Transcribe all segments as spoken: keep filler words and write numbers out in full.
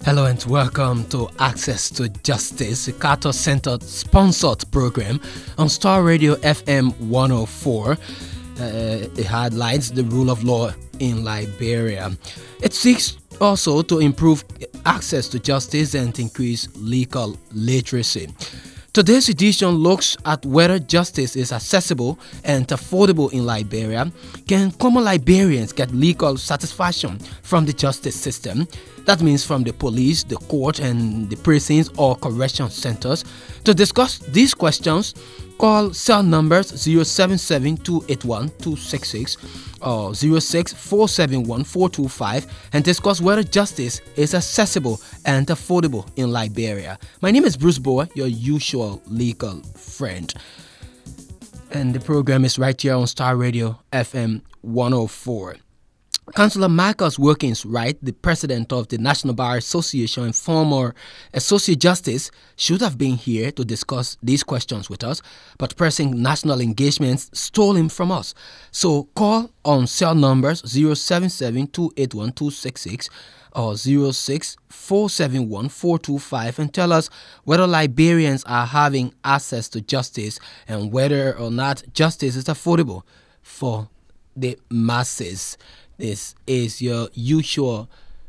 Hello and welcome to Access to Justice, a Carter-centered sponsored program on Star Radio F M one oh four. Uh, it highlights the rule of law in Liberia. It seeks also to improve access to justice and increase legal literacy. Today's edition looks at whether justice is accessible and affordable in Liberia. Can common Liberians get legal satisfaction from the justice system? That means from the police, the court, and the prisons or correction centers. To discuss these questions, call cell numbers zero seven seven, two eight one, two six six or zero six four seven one, four two five and discuss whether justice is accessible and affordable in Liberia. My name is Bruce Boer, your usual legal friend. And the program is right here on Star Radio F M one oh four. Councillor Marcus Wilkins Wright, the president of the National Bar Association and former Associate Justice, should have been here to discuss these questions with us, but pressing national engagements stole him from us. So call on cell numbers zero seven seven, two eight one, two six six or zero six four seven one, four two five and tell us whether Liberians are having access to justice and whether or not justice is affordable for the masses. This is your usual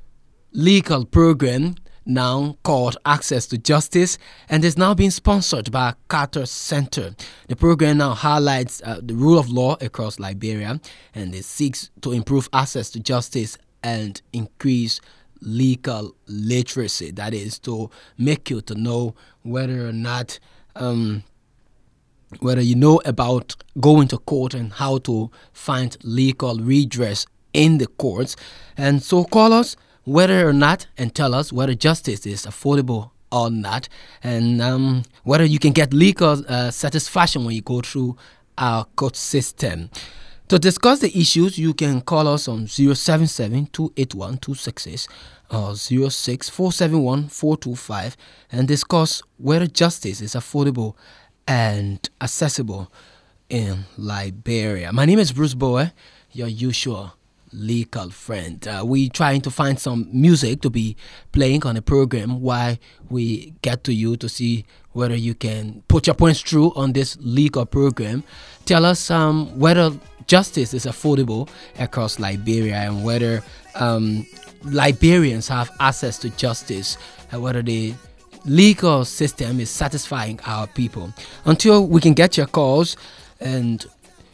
legal program now called Access to Justice and is now being sponsored by Carter Center. The program now highlights uh, the rule of law across Liberia and it seeks to improve access to justice and increase legal literacy. That is to make you to know whether or not um, whether you know about going to court and how to find legal redress in the courts. And so call us whether or not and tell us whether justice is affordable or not and um, whether you can get legal uh, satisfaction when you go through our court system. To discuss the issues, you can call us on zero seven seven, two eight one, two six six or zero six four seven one, four two five and discuss whether justice is affordable and accessible in Liberia. My name is Bruce Boer, your usual legal friend. Uh, we trying to find some music to be playing on the program while we get to you to see whether you can put your points through on this legal program. Tell us um, whether justice is affordable across Liberia and whether um, Liberians have access to justice and whether the legal system is satisfying our people. Until we can get your calls and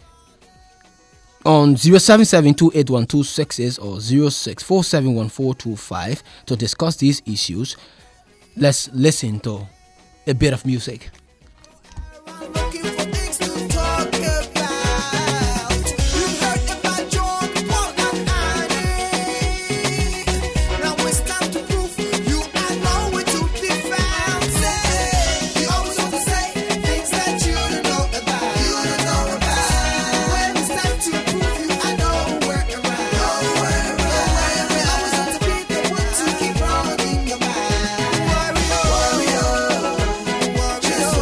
on zero seven seven, two eight one, two six six or zero six four seven one, four two five to discuss these issues, let's listen to a bit of music. Just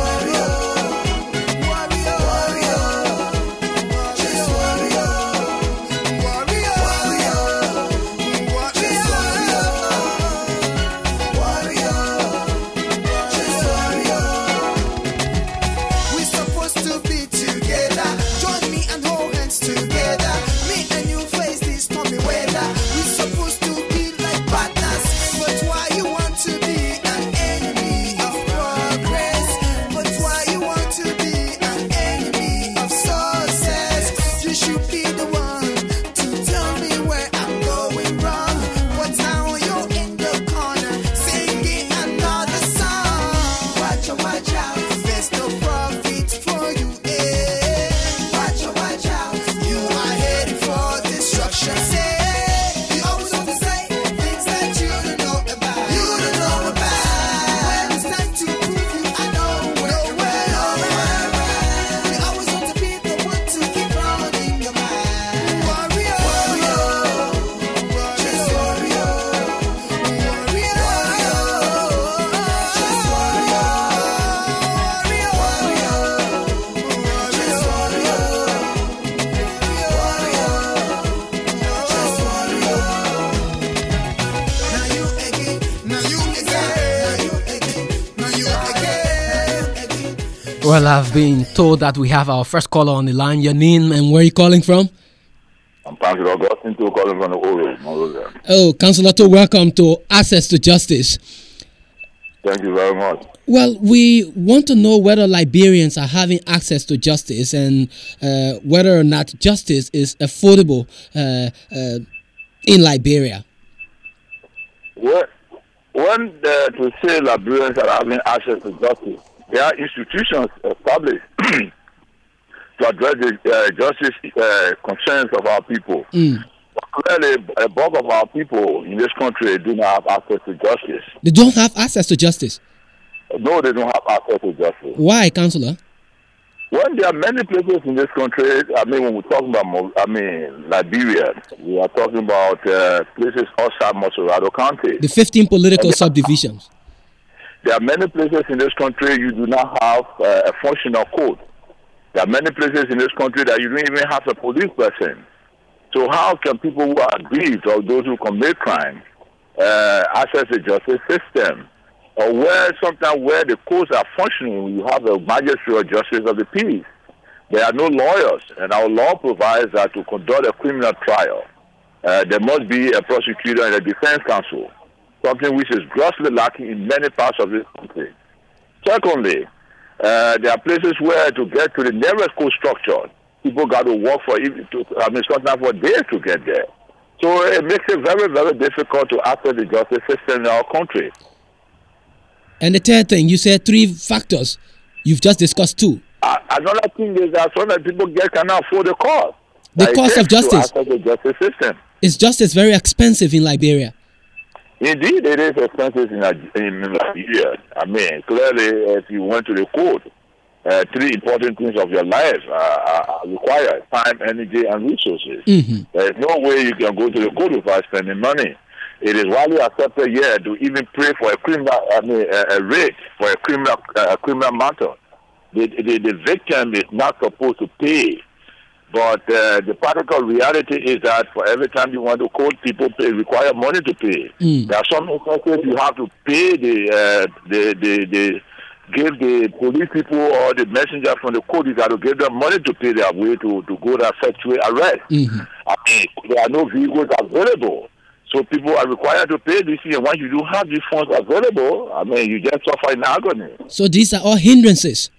Well, I've been told that we have our first caller on the line. Your name and where are you calling from? I'm Councillor Augustine to calling from the Oro. Oh, Councillor To, welcome to Access to Justice. Thank you very much. Well, we want to know whether Liberians are having access to justice and uh, whether or not justice is affordable uh, uh, in Liberia. Well, when uh, to say Liberians are having access to justice, there are institutions established to address the uh, justice uh, concerns of our people. Mm. Clearly, a bulk of our people in this country do not have access to justice. They don't have access to justice? No, they don't have access to justice. Why, Councillor? Well, there are many places in this country. I mean, when we're talking about, I mean, Liberia, we are talking about uh, places outside Mosorado County. The fifteen political subdivisions. There are many places in this country you do not have uh, a functional court. There are many places in this country that you don't even have a police person. So how can people who are aggrieved or those who commit crime uh, access the justice system? Or where sometimes where the courts are functioning, you have a magistrate or justice of the peace. There are no lawyers, and our law provides that to conduct a criminal trial, uh, there must be a prosecutor and a defense counsel, something which is grossly lacking in many parts of this country. Secondly, uh, there are places where to get to the nearest court structure, people got to work for, to, I mean, sometimes for days to get there. So it makes it very, very difficult to access the justice system in our country. And the third thing, you said three factors. You've just discussed two. Uh, another thing is that some people get cannot afford the cost. The cost of justice. The justice system. Is justice very expensive in Liberia? Indeed, it is expensive in, in Liberia. I mean, clearly, if you went to the court, uh, three important things of your life uh, are required: time, energy, and resources. Mm-hmm. There is no way you can go to the court without spending money. It is widely accepted here to even pray for a criminal, I mean, a, a rate for a criminal, uh, criminal matter. The, the, the victim is not supposed to pay, but uh, the practical reality is that for every time you want to court, people pay, require money to pay. Mm. There are some instances you have to pay the, uh, the, the, the, give the police people or the messenger from the court, you got to give them money to pay their way to, to go to effectuate arrest. Mm-hmm. I mean, there are no vehicles available. So people are required to pay this year. Once you do have these funds available, I mean, you just suffer in agony. So these are all hindrances?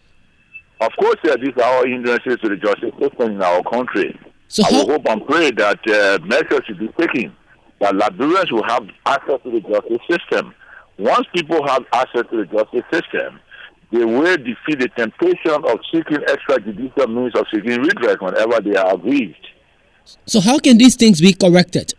Of course, yeah, these are all hindrances to the justice system in our country. So I how- will hope and pray that uh, measures should be taken, that Liberians will have access to the justice system. Once people have access to the justice system, they will defeat the temptation of seeking extrajudicial means of seeking redress whenever they are aggrieved. So how can these things be corrected?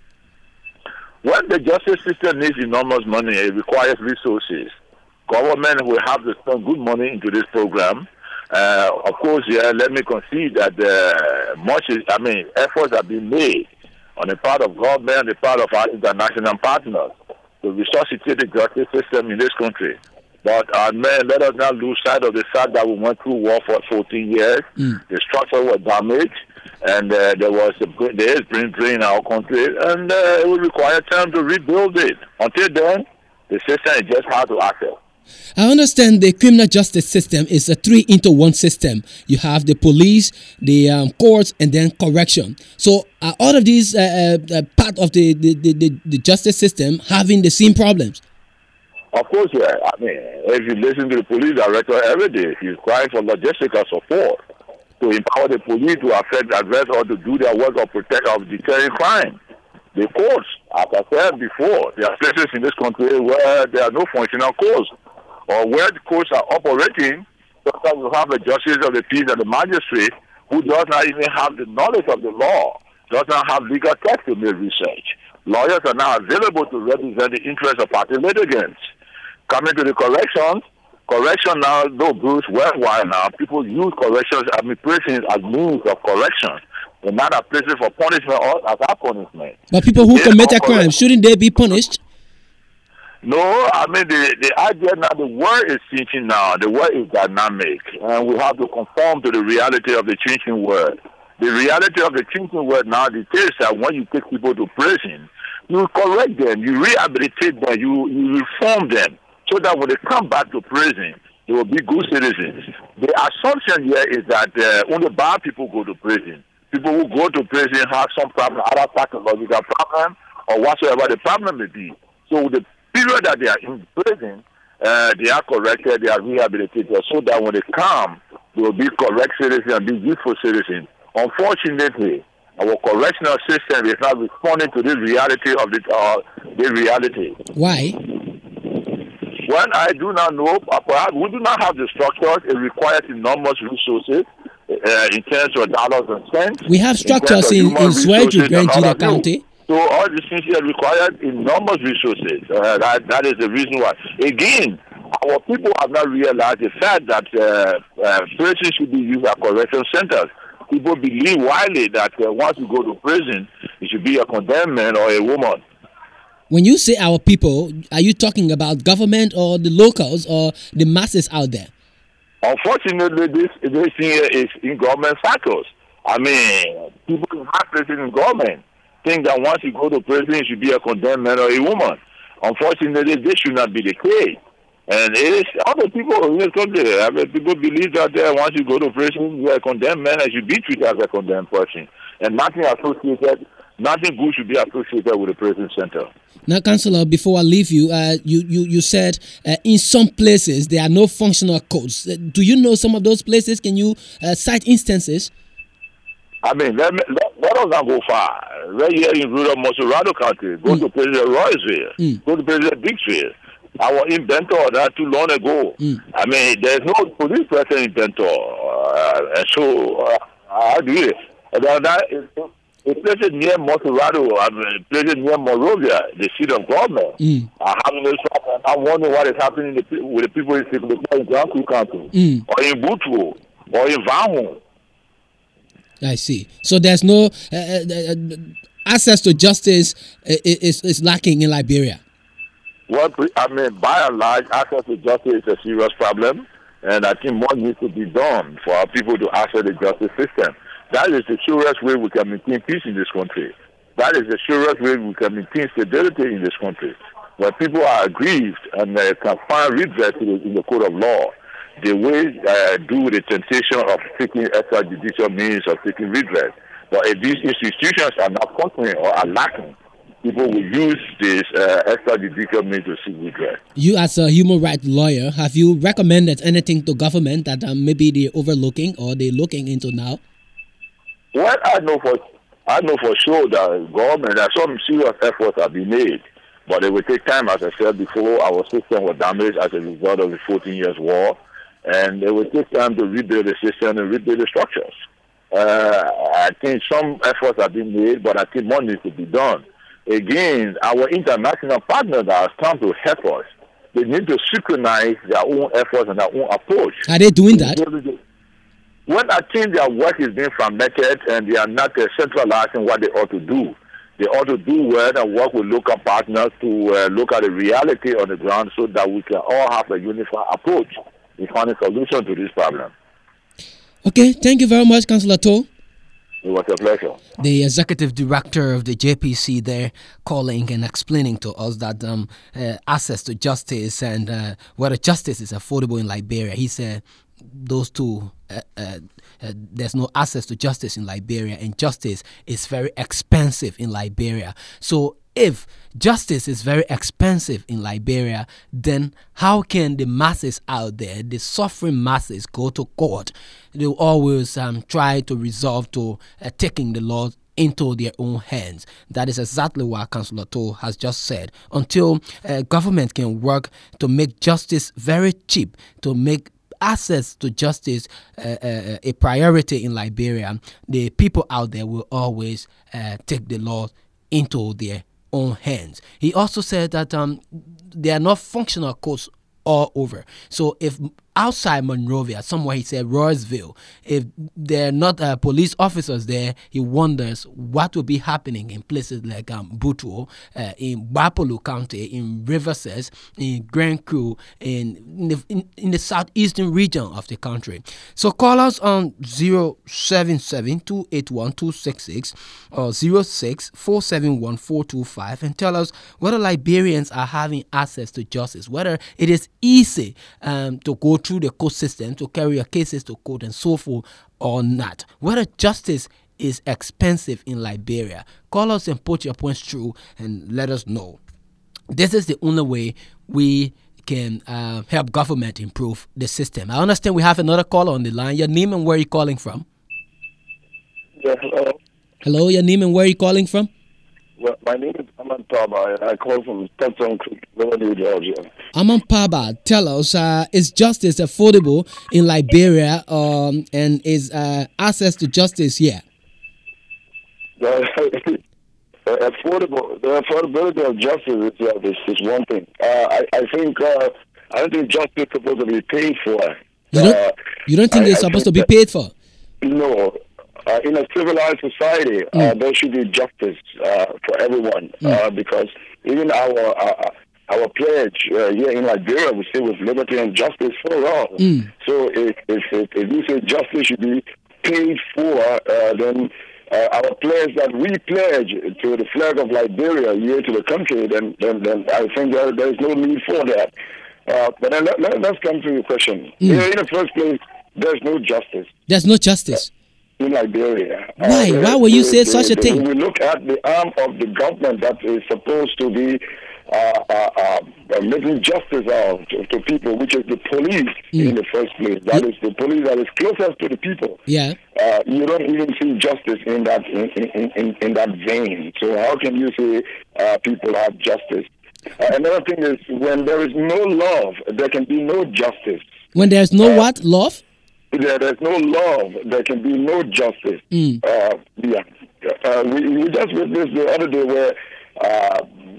When the justice system needs enormous money, it requires resources. Government will have to spend good money into this program. Uh, of course, yeah, let me concede that uh, much, is, I mean, efforts have been made on the part of government and the part of our international partners to resuscitate the justice system in this country. But uh, man, let us not lose sight of the fact that we went through war for fourteen years. Mm. The structure was damaged, and uh, there was a, there is brain drain in our country, and uh, it will require time to rebuild it. Until then, the system is just hard to access. I understand the criminal justice system is a three into one system. You have the police, the um, courts, and then correction. So are all of these uh, uh, part of the, the, the, the justice system having the same problems? Of course, yeah. I mean, if you listen to the police director every day, he's crying for logistical support to empower the police to affect, address, or to do their work of protect, of deterring crime. The courts, as I said before, there are places in this country where there are no functional courts, or where the courts are operating. Sometimes you have the justice of the peace and the magistrate who does not even have the knowledge of the law, does not have legal text to make research. Lawyers are now available to represent the interests of party litigants. Coming to the corrections, correction now, though Bruce, worldwide now, people use corrections, I mean, prisons as means of correction. They're not a places for punishment or as a punishment. But people who They commit are a crime, correct. shouldn't they be punished? No, I mean, the, the idea now, the world is changing now. The world is dynamic, and we have to conform to the reality of the changing world. The reality of the changing world now dictates that when you take people to prison, you correct them, you rehabilitate them, you, you reform them, so that when they come back to prison, They will be good citizens. The assumption here is that uh, only bad people go to prison. People who go to prison have some problem, either psychological problem or whatsoever the problem may be. So the period that they are in prison, uh, they are corrected, they are rehabilitated, so that when they come, they will be correct citizens and be useful citizens. Unfortunately, our correctional system is not responding to this reality of the, uh, the reality. Why? When I do not know, perhaps we do not have the structures. It requires enormous resources uh, in terms of dollars and cents. We have structures in, in Swedru, Grand County. So all these things here require enormous resources. Uh, that, that is the reason why. Again, our people have not realized the fact that uh, uh, prisons should be used as correction centers. People believe widely that uh, once you go to prison, it should be a condemned man or a woman. When you say our people, are you talking about government or the locals or the masses out there? Unfortunately, this this thing is in government circles. I mean, people in high places in government think that once you go to prison, you should be a condemned man or a woman. Unfortunately, this should not be the case. And it is other people in this country. I mean, people believe that uh, once you go to prison, you are a condemned man and should be treated as a condemned person. And nothing associated, nothing good should be associated with a prison center. Now, Councillor, before I leave you, uh, you, you, you said uh, in some places there are no functional codes. Uh, do you know some of those places? Can you uh, cite instances? I mean, let, me, let, let us not go far. Right here in rural Mosurado County, go mm. to President Royceville, mm. go to President Dixville. Our inventor not too long ago. Mm. I mean, there's no police person inventor. Uh, and so, uh, how do you? Uh, that is, a place near Mosurado, I mean, a place near Monrovia, the seat of government, mm. are having this problem. I'm wondering what is happening with the people in the Grand County, mm. or in Butuo, or in Vahu. I see. So there's no uh, uh, access to justice uh, is is lacking in Liberia. Well, I mean, by and large, access to justice is a serious problem, and I think more needs to be done for our people to access the justice system. That is the surest way we can maintain peace in this country. That is the surest way we can maintain stability in this country. When people are aggrieved and uh, can find redress in the code of law, they will uh, do the temptation of taking extrajudicial means of taking redress. But if these institutions are not functioning or are lacking, people will use this uh, extrajudicial means to seek redress. You, as a human rights lawyer, have you recommended anything to government that um, maybe they're overlooking or they're looking into now? Well, I know for I know for sure that government, that some serious efforts have been made, but it will take time, as I said before. Our system was damaged as a result of the fourteen years war, and it will take time to rebuild the system and rebuild the structures. Uh, I think some efforts have been made, but I think more needs to be done. Again, our international partners that have come to help us, they need to synchronize their own efforts and their own approach. Are they doing that? When I think their work is being fragmented and they are not uh, centralizing what they ought to do, they ought to do well and work with local partners to uh, look at the reality on the ground so that we can all have a unified approach in finding a solution to this problem. Okay, thank you very much, Councillor Toh. It was a pleasure. The executive director of the J P C there calling and explaining to us that um, uh, access to justice and uh, whether justice is affordable in Liberia. He said those two, uh, uh, uh, there's no access to justice in Liberia, and justice is very expensive in Liberia. So if justice is very expensive in Liberia, then how can the masses out there, the suffering masses, go to court? They will always um, try to resolve to uh, taking the law into their own hands. That is exactly what Councillor Toh has just said. Until uh, government can work to make justice very cheap, to make access to justice uh, uh, a priority in Liberia, the people out there will always uh, take the law into their own hands. He also said that um, there are not functional courts all over. So if outside Monrovia, somewhere he said Royceville, if there are not uh, police officers there, he wonders what will be happening in places like um, Butuo, uh, in Bapolu County, in Riverses, in Grand Crew, in, in, the, in, in the southeastern region of the country. So call us on zero seven seven, two eight one, two six six or zero six, four seven one, four two five and tell us whether Liberians are having access to justice, whether it is easy um, to go through the court system to carry your cases to court and so forth or not. Whether justice is expensive in Liberia. Call us and put your points through and let us know. This is the only way we can uh, help government improve the system. I understand we have another caller on the line. Your name and where you calling from? Yeah, hello. Hello, your name and where you calling from? Well, my name is Aman Paba, and I call from Stepton Creek, Riverview, Georgia. Aman Paba, tell us, uh, is justice affordable in Liberia, um, and is uh, access to justice here? The affordable, the affordability of justice is, uh, is, is one thing. Uh, I, I think uh, I don't think justice is supposed to be paid for. You don't, uh, you don't think I, it's supposed to think be that, paid for? No. Uh, in a civilized society, mm. uh, there should be justice uh, for everyone, mm. uh, because even our uh, our pledge uh, here in Liberia, we say with liberty and justice for all. Mm. So if, if, if, if you say justice should be paid for, uh, then uh, our pledge that we pledge to the flag of Liberia here to the country, then then, then I think there, there is no need for that. Uh, but then let, let, let's come to your question. Mm. Here in the first place, there's no justice. There's no justice. Uh, in Liberia. Why? Uh, Why would you the, say the, such a the, thing? We look at the arm of the government that is supposed to be uh, uh, uh, making justice out to, to people, which is the police mm. in the first place. That yep. is the police that is closest to the people. Yeah. Uh, you don't even see justice in that in, in, in, in that vein. So how can you say uh, people have justice? Uh, another thing is, when there is no love, there can be no justice. When there is no uh, what? Love? There, there's no love, there can be no justice. Mm. Uh, yeah, uh, we, we just witnessed the other day where uh,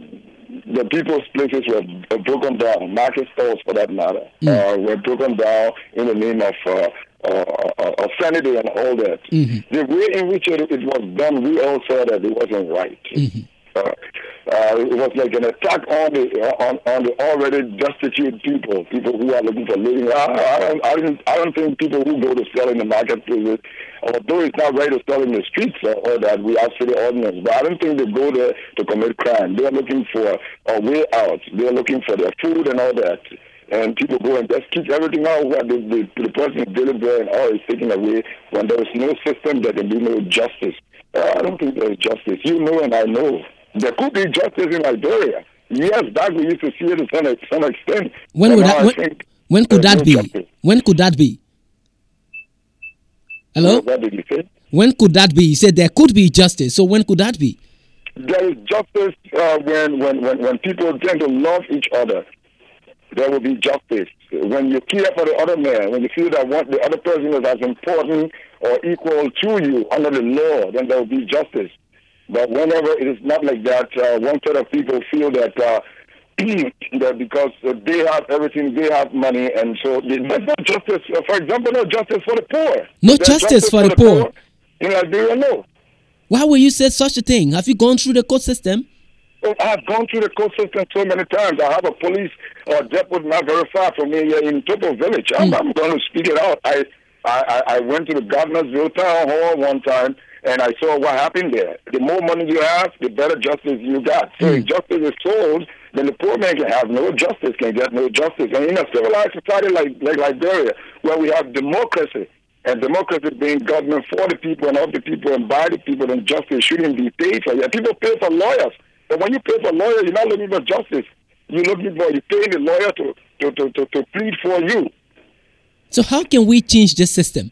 the people's places were broken down, market stores for that matter, mm. uh, were broken down in the name of uh, uh, uh, sanity and all that. Mm-hmm. The way in which it, it was done, we all saw that it wasn't right. Mm-hmm. Uh, uh, it was like an attack on the on, on the already destitute people, people who are looking for living. I, I, don't, I, don't, I don't think people who go to sell in the marketplaces, although it's not right to sell in the streets or, or that we have city ordinance, but I don't think they go there to commit crime. They are looking for a way out. They are looking for their food and all that. And people go and just keep everything out where the, the, the person's daily bread and all is taken away. When there is no system, there can be no justice. Uh, I don't think there is justice. You know and I know. There could be justice in Liberia. Yes, back we used to see it to some, some extent. When would that? When, when could that no be? Justice. When could that be? Hello? What did you say? When could that be? You said there could be justice. So when could that be? There is justice uh, when, when, when, when people tend to love each other. There will be justice. When you care for the other man, when you feel that one, the other person is as important or equal to you under the law, then there will be justice. But whenever it is not like that, uh, one set of people feel that uh, that because uh, they have everything, they have money, and so there's no justice. Uh, for example, no justice for the poor. No justice, justice for, for the, the poor. poor. In Liberia, no. Why will you say such a thing? Have you gone through the court system? Oh, I have gone through the court system so many times. I have a police or deputy not very far from me here in Topo Village. I'm, mm. I'm going to speak it out. I, I, I went to the Governorsville Town Hall one time, and I saw what happened there. The more money you have, the better justice you got. So mm. if justice is sold, then the poor man can have no justice, can get no justice. And in a civilized society like, like Liberia, where we have democracy, and democracy being government for the people and of the people and by the people, then justice shouldn't be paid for. Yeah, people pay for lawyers. But when you pay for a lawyer, you're not looking for justice. You're looking for, you're paying the lawyer to, to, to, to, to plead for you. So how can we change this system?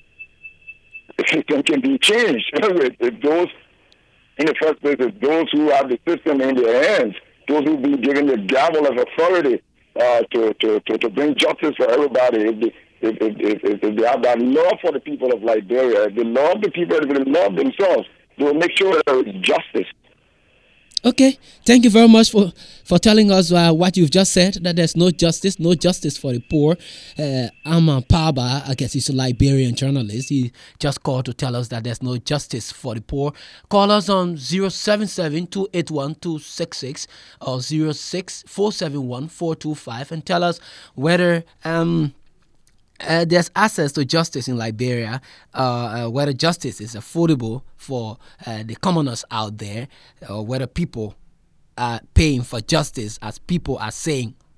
The system can be changed. If those, in the first place, if those who have the system in their hands, those who be given the gavel of authority uh, to, to, to, to bring justice for everybody, if they, if, if, if, if they have that love for the people of Liberia, if they love the people, if they love themselves, they will make sure there is justice. Okay, thank you very much for, for telling us uh, what you've just said, that there's no justice, no justice for the poor. Uh, Aman Paba, I guess he's a Liberian journalist. He just called to tell us that there's no justice for the poor. Call us on zero seven seven, two eight one, two six six or zero six four seven one, four two five and tell us whether... Um, Uh, there's access to justice in Liberia, uh, uh, whether justice is affordable for uh, the commoners out there, or whether people are paying for justice as people are saying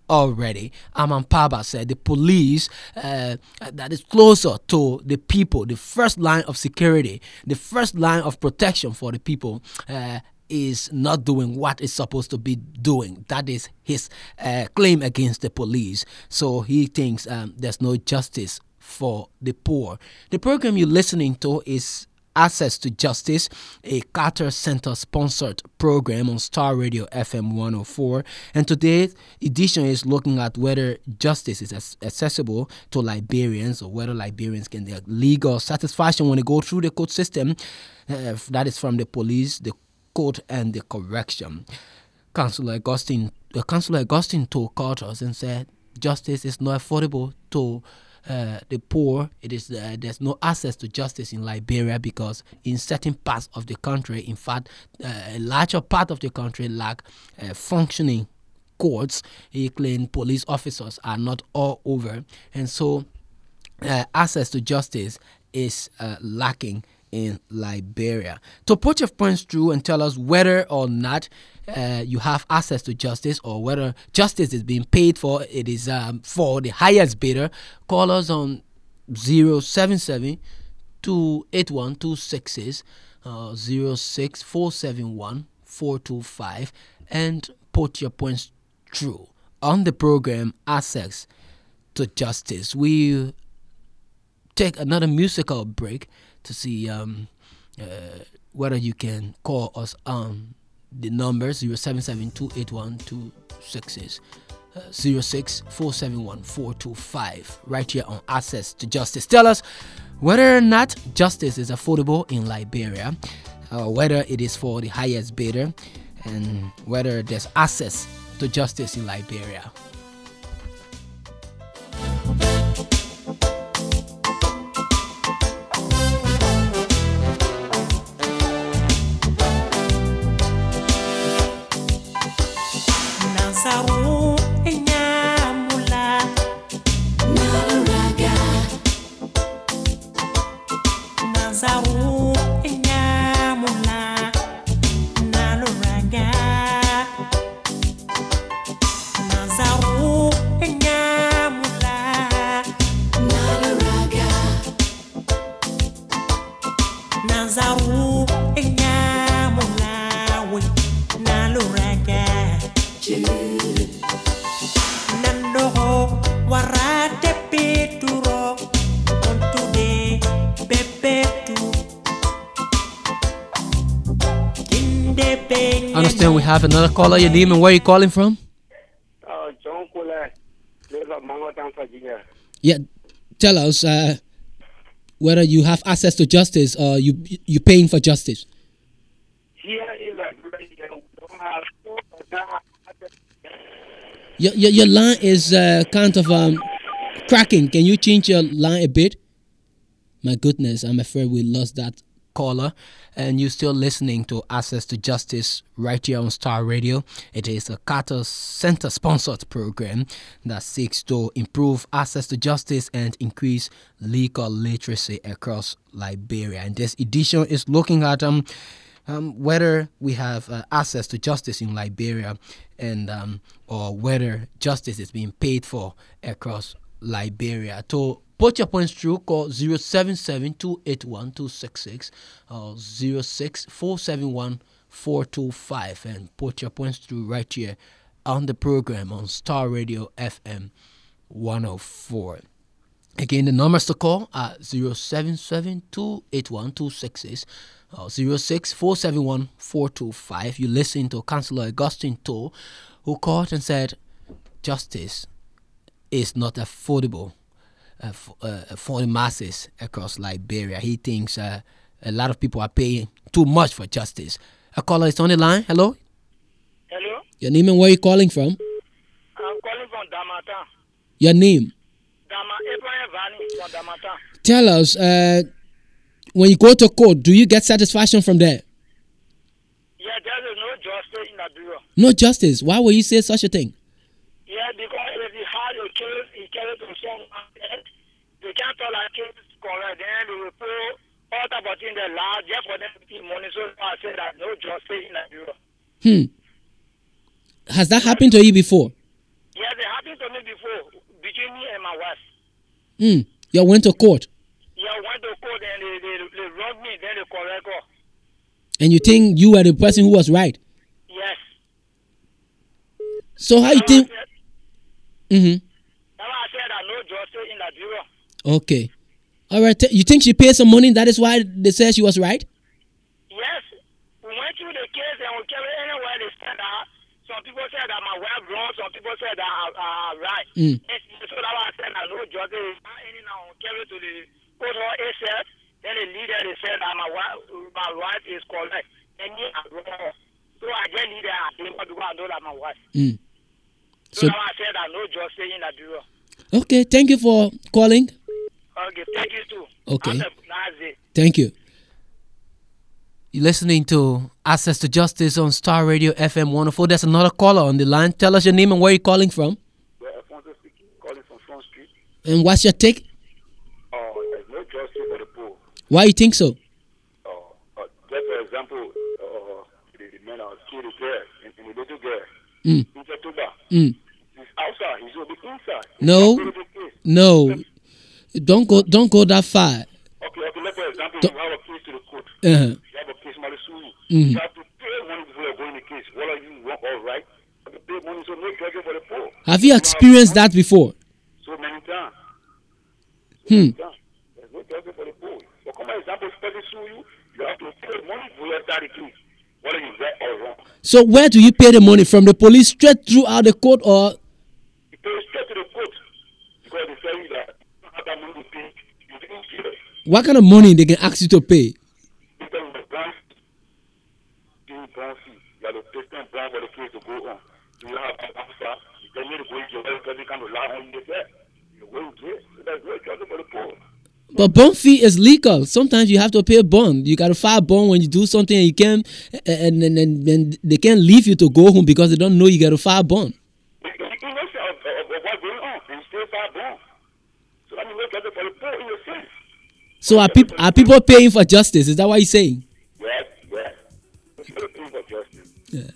already. Aman Paba said the police uh, that is closer to the people, the first line of security, the first line of protection for the people, uh, is not doing what it's supposed to be doing. That is his uh, claim against the police. So he thinks um, there's no justice for the poor. The program you're listening to is Access to Justice, a Carter Center sponsored program on Star Radio F M one oh four. And today's edition is looking at whether justice is accessible to Liberians, or whether Liberians can get legal satisfaction when they go through the court system. Uh, that is from the police, the court, and the correction. Councillor Augustine, uh, Councillor Augustine told Carters and said justice is not affordable to uh, the poor. It is uh, there's no access to justice in Liberia because in certain parts of the country, in fact, uh, a larger part of the country lack uh, functioning courts. He claimed police officers are not all over, and so uh, access to justice is uh, lacking in Liberia. To put your points through and tell us whether or not uh, you have access to justice, or whether justice is being paid for, it is um, for the highest bidder, call us on zero seven seven, two eight one, two six six, uh, zero six four seven one, four two five, and put your points through on the program Access to Justice. We take another musical break to see um, uh, whether you can call us on the number zero seven seven, two eight one, two six six, uh, zero six four seven one, four two five, right here on Access to Justice. Tell us whether or not justice is affordable in Liberia, uh, whether it is for the highest bidder, and whether there's access to justice in Liberia. Understand we have another caller. Your name and where you calling from? Uh, John Kula, live at Manhattan, Virginia. Yeah, tell us uh, whether you have access to justice or you you paying for justice. Here in Liberia, we don't have. Your your, your line is uh, kind of um, cracking. Can you change your line a bit? My goodness, I'm afraid we lost that caller, and you're still listening to Access to Justice right here on Star Radio. It is a Carter Center sponsored program that seeks to improve access to justice and increase legal literacy across Liberia. And this edition is looking at um, um whether we have uh, access to justice in Liberia, and um, or whether justice is being paid for across Liberia. To put your points through, call zero seven seven, two eight one, two six six or zero six four seven one, four two five, and put your points through right here on the program on Star Radio F M one oh four. Again, the numbers to call are zero seven seven, two eight one, two six six or zero six four seven one, four two five. You listen to Councillor Augustine Toh, who called and said justice is not affordable Uh, for, uh, for the masses across Liberia. He thinks uh, a lot of people are paying too much for justice. A caller is on the line. Hello? Hello? Your name and where are you calling from? I'm calling from Damata. Your name? Dama, Abraham Vani from Damata. Tell us, uh, when you go to court, do you get satisfaction from there? Yeah, there is no justice in Liberia. No justice? Why would you say such a thing? Yeah, because if you had a case, you carry it to someone, they can't tell our case is correct, then they will put all the in the law just for them to get money. So I say that no justice in Nigeria. Hmm. Has that happened to you before? Yes, it happened happened to me before between me and my wife. Mm. You went to court. Yeah, I went to court and they, they, they wronged me, then they correct her. And you think you were the person who was right? Yes. So how you That's think? why I said- Mm-hmm. That's why I said I know justice in Liberia. Okay. All right. T- You think she paid some money? That is why they said she was right? Yes. We went through the case and we carried anywhere they said that. Some people said that my wife wrong, some people said that I, I, I right. Mm. And so that's why I said I know justice. And now we carry to the court or A C S. Then the leader they said that my wife my wife is correct. And me I'm wrong. So I just leader I think because I know that my wife. Mm. So, So that's why I said I know justice in Liberia. okay. Thank you for calling. Okay, thank you too. Okay. Have a nice day. Thank you. You're listening to Access to Justice on Star Radio F M one oh four. There's another caller on the line. Tell us your name and where you're calling from. Yeah, Alfonso speaking, calling from Front Street. And what's your take? Uh, there's no justice for the poor. Why you think so? Uh, uh, just for example, uh, the, the man that was killed a girl, and, and the little girl, Mm. in September, Mm. he's outside, he's will be inside. No. He's not going to the case. No. Don't go. Don't go that far. Okay, okay, let's for example, Don't- you have a case to the court. Uh-huh. You have a case, somebody sue you. Mhm. You have to pay money before you're going to the case. What are you wrong or right? You have to pay money, so no judging for the poor. Have you experienced that before? So many times. So Hmm. many times. There's no judging for the poor. For come example, if somebody sue you, you have to pay money before you start the case. Whether you right or wrong. So where do you pay the money from? The police straight throughout the court, or You pay straight to the court because they tell you that you don't have that money to pay. You didn't pay it. what kind of money they can ask you to pay? You tell them the brand, the brand fee. You have to pay them brand for the case to go on. You have an officer. You tell me to go into jail because they can't rely on you there. You go into jail. So that's no judging for the poor. But bond fee is legal. Sometimes you have to pay a bond. You got to file bond when you do something, and you can't, and and, and, and they can't leave you to go home because they don't know you got to file bond. You you know of, of, of what's going on and still far wrong. So that means no judging for the poor in your sense. So are people are people paying for justice? Is that what you're saying? Yes, yes. It's for the people for justice. Yeah.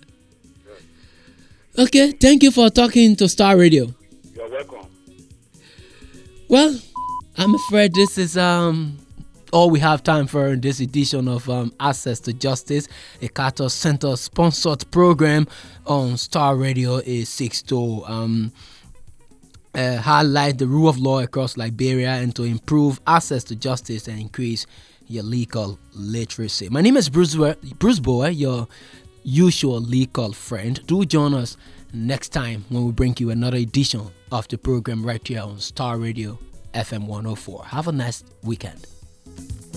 Okay. Thank you for talking to Star Radio. You're welcome. Well, I'm afraid this is um all we have time for in this edition of um, Access to Justice, a Carter Center sponsored program on Star Radio. Is six to um uh, highlight the rule of law across Liberia and to improve access to justice and increase your legal literacy. My name is Bruce Bruce Boy, your usual legal friend. Do join us next time when we bring you another edition of the program right here on Star Radio F M one oh four. Have a nice weekend.